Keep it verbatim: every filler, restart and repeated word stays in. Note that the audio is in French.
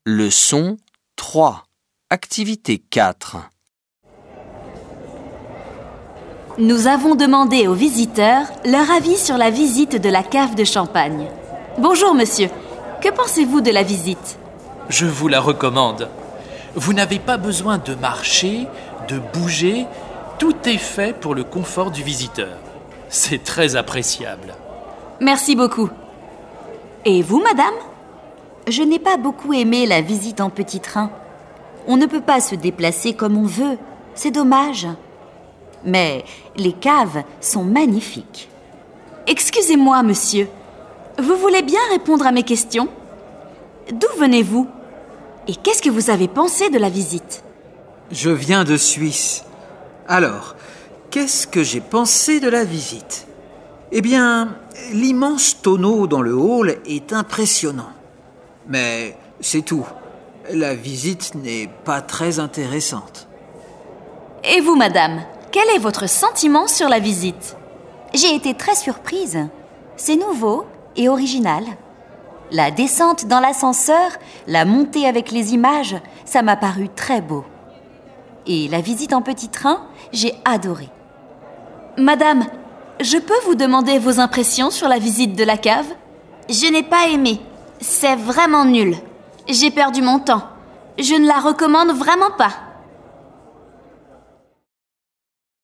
Leçon trois. Activité quatre. Nous avons demandé aux visiteurs leur avis sur la visite de la cave de champagne. Bonjour monsieur, que pensez-vous de la visite ? Je vous la recommande. Vous n'avez pas besoin de marcher, de bouger. Tout est fait pour le confort du visiteur. C'est très appréciable. Merci beaucoup. Et vous, madame ? Je n'ai pas beaucoup aimé la visite en petit train. On ne peut pas se déplacer comme on veut. C'est dommage. Mais les caves sont magnifiques. Excusez-moi, monsieur. Vous voulez bien répondre à mes questions ? D'où venez-vous ? Et qu'est-ce que vous avez pensé de la visite ? Je viens de Suisse. Alors, qu'est-ce que j'ai pensé de la visite ? Eh bien, l'immense tonneau dans le hall est impressionnant. Mais c'est tout. La visite n'est pas très intéressante. Et vous, madame ? Quel est votre sentiment sur la visite ? J'ai été très surprise. C'est nouveau et original. La descente dans l'ascenseur, la montée avec les images, ça m'a paru très beau. Et la visite en petit train, j'ai adoré. Madame, je peux vous demander vos impressions sur la visite de la cave ? Je n'ai pas aimé. C'est vraiment nul. J'ai perdu mon temps. Je ne la recommande vraiment pas.